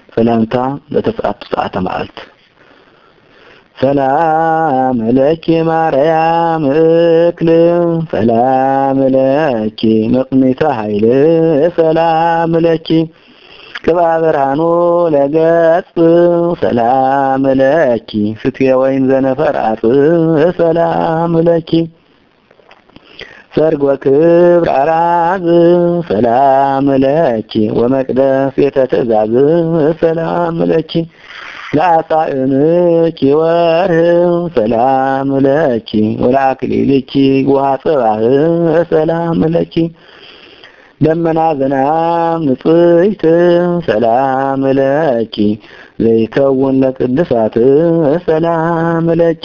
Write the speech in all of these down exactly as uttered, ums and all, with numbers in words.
ሰላምታ ለተፈአቱ ሰዓተ መዓልት ሰላም ለኪ ማርያም እክል ሰላም ለኪ መቅኒተ ኃይል ሰላም ለኪ ቅባ ብርሃኑ ለገጽ ሰላም ለኪ ፍትየ ወይን ዘነፈርአት ሰላም ለኪ ሰርግ ወክብር አራዝ ሰላም ለኪ ወመቅደስ የተትእዛዝ ሰላም ለኪ ለአጣዕምኪ ወርህ ሰላም ለኪ ወለአክሊልኪ ወሐጽባህ ሰላም ለኪ ደመና ዝናብ ንጽሕት ሰላም ለኪ ዘይከውን ለቅድሳት ሰላም ለኪ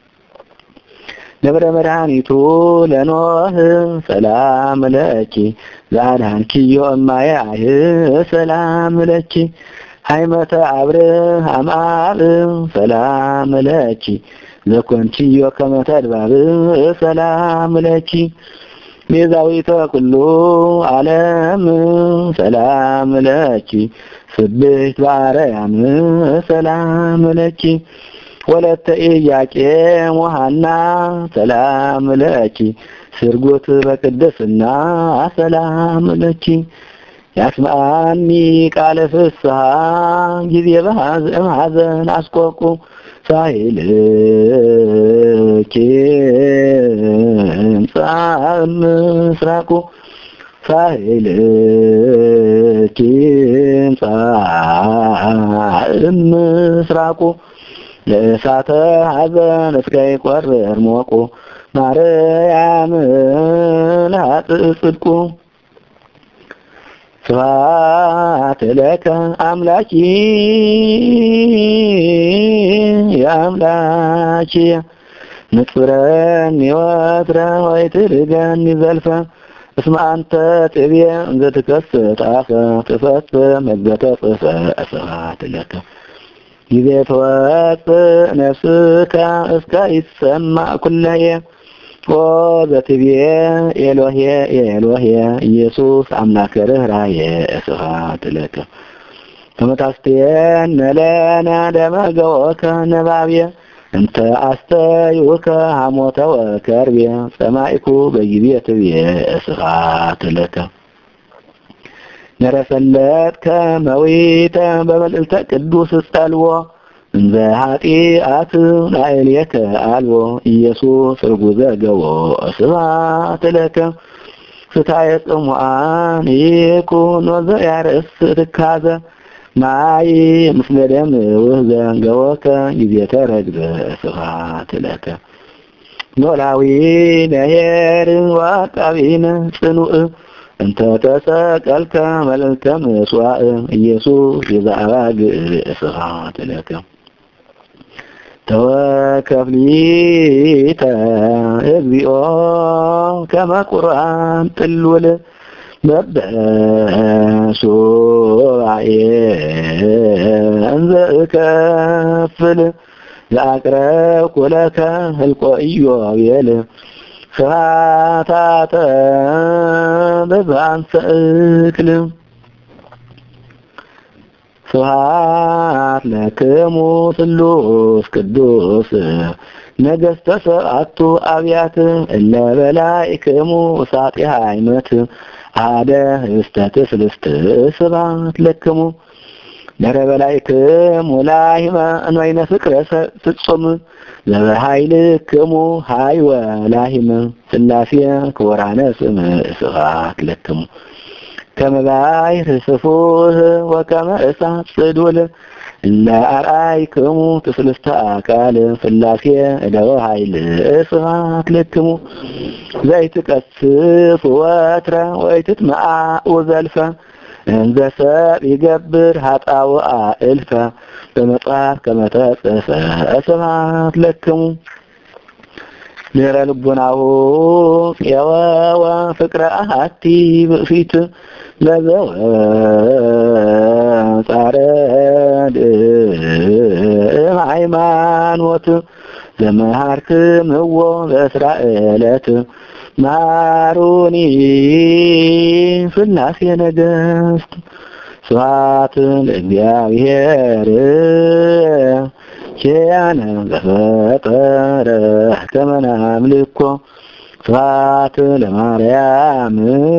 ደብረ መድኃኒቱ ለኖህ ሰላም ለኪ ዛድኃንኪዮ እማየ ሰላም ለኪ ሃይመተ አብርሃም አብ ሰላም ለኪ ዘኮንቺዮ ከመ ተድባብ ሰላም ለኪ ቤዛዊተ ኩሉ ዓለም ሰላም ለኪ ስብሕት በአርያም ሰላም ለኪ ወለተ ኢያቄም ወሐና ሰላም ለኪ ስርጉት በቅድስና ሰላም ለኪ ያስማኒ ቃለ ፍስሐ ጊዜ በሐዘን አስቆቁ ሳይልኪ ጻም ምስራቁ ሳይልኪ ጻም ምስራቁ ለእሳተ ሐዘን እስከ ይቆርር ሞቁ ማርያም ለኃጥእ ጽድቁ ስብሐት ለከ አምላኪ የአምላኪ ንጽረኒ ወትረ ወይትርገኒ ዘልፈ እስመ አንተ ትቤ ዘትከስት አፈ ትፈጽም ሕገተ ጽፈ ስብሐት ለከ ጊዜ ተወፅእ ነፍስከ እስከ ይሰማዕ ኩለየ ወዘትቤ ኤሎሄ ኤሎሄ ኢየሱስ አምላከ ርኅራኄ ስብሐት ለከ ተመታስተየነ ለነ ደመ ገቦከ ነባብየ እንተ አስተዩከ ሐሞተ ወከርቤ ሰማዕኩ በጊዜ ትብየ ስብሐት ለከ ነረሰለትከ መዊተ በመልዕልተ ቅዱስ ጸልዎ እንዘ ኃጢአት ላዕሌከ አልቦ ኢየሱስ ርጉዘ ገቦ ስብሐት ለከ ፍታየ ጽሙዓን ይኩን ወዘያርእስ ትካዘ ማይ ምስለ ደም ውህዘ ገቦከ ጊዜ ተረግዘ ስብሐት ለከ ኖላዊ ነሄር ወአቃቢነ ጽኑዕ እንተ ተሰቀልከ መልዕልተ ምጽዋዕ ኢየሱስ የዘአባግ ስብሐት ለከ ተወከፍሊተ እግዚኦ ከመ ቁርአን ጥሉል በበሱባኤ እንዘ እከፍል ዘአቅረብኩ ለከ ህልቆ ኢዮቤል ስብሐታተ በዛንተ እክል ስብሐት ለክሙ ስሉስ ቅዱስ ነገሥተ ሰብዓቱ አብያት እለ በላዕክሙ ሳጢሃ አይመት አደ ህስተ ትስልስት ስብሐት ለክሙ ነረ በላዕክሙ ላሂመ እንበይነ ፍቅረ ፍጹም ዘበኃይልክሙ ኃይወ ላሂመ ሥላሴ ክቡራነ ስም ስብሐት ለክሙ ከመ ባሕር ስፉህ ወከመ እሳት ጽዱል እለ አርአይክሙ ትስልስተ አካል ሥላሴ እደወ ኃይል ስብሐት ለክሙ ዘይትቀስፍ ወትረ ወይትትመዓኡ ዘልፈ እንዘ ሰብ ይገብር ኃጣውአ እልፈ በመጽሐፍ ከመ ተጽሕፈ ስብሐት ለክሙ ድኅረ ልቡናሁ የወወ ፍቅረ አሐቲ ብእሲት ለዘወጻረድ ሃይማኖት ዘመሃርክምዎ በእስራኤለት ማሩኒ ሥላሴ ነገሥት ስብሐት ለእግዚአብሔር ኪያነ ዘፈጠረ ከመ ናምልኮ ስብሐት ለማርያም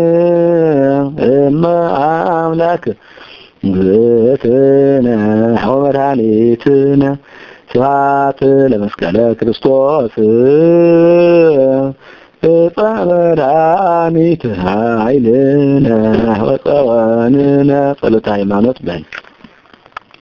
እመ አምላክ እግዝእትነ ወመድኃኒትነ ስብሐት ለመስቀለ ክርስቶስ ዕፀ መድኃኒት ኃይልነ ወፀወንነ ጸሎተ ሃይማኖት በል